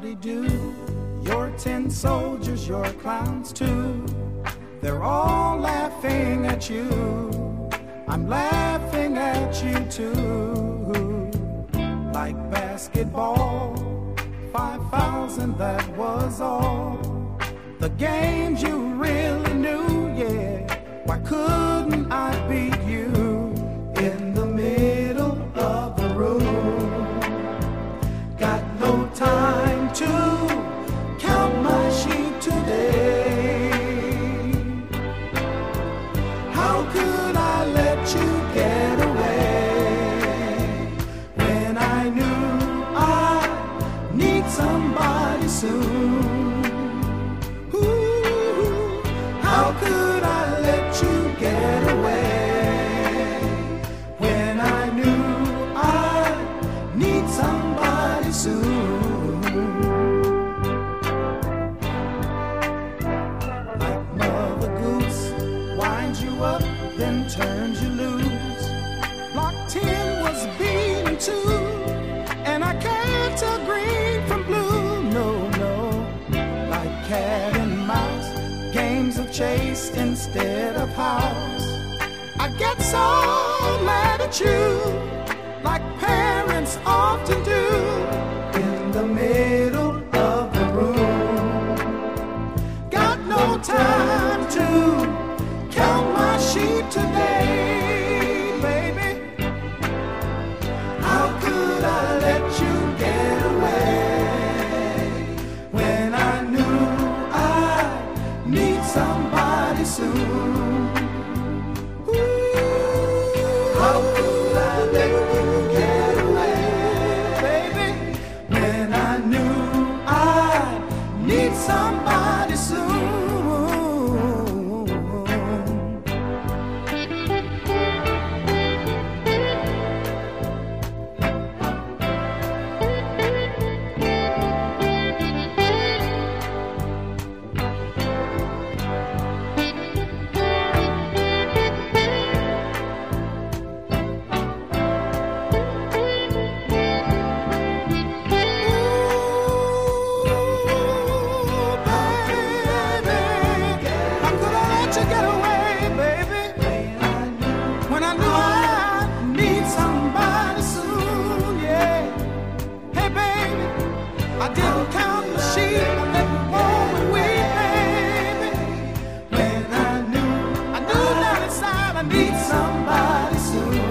howdy-do. Your tin soldiers, your clowns too, they're all laughing at you. I'm laughing at you too. Like basketball, 5,000, that was all. The games you really knew, yeah. Why couldn't I beat you in the middle of the room? Got no time to count my sheep today. How could I let you get away when I knew I need somebody soon? Ooh, how could I let you get away when I knew I need somebody soon? Like Mother Goose winds you up, then turns you loose. Block 10 was beaten too, and I can't tell green from blue, no, no. Like cat and mouse, games of chase instead of house. I get so mad at you, like parents often do, in the middle of the room. Got no time to count my sheep today, baby. How could I let you get away when I knew I need somebody soon? Ooh, how could I let you get away, baby, when I knew I need somebody soon? I didn't count the sheep, I let them go and weep, baby. When I knew down inside I need somebody soon.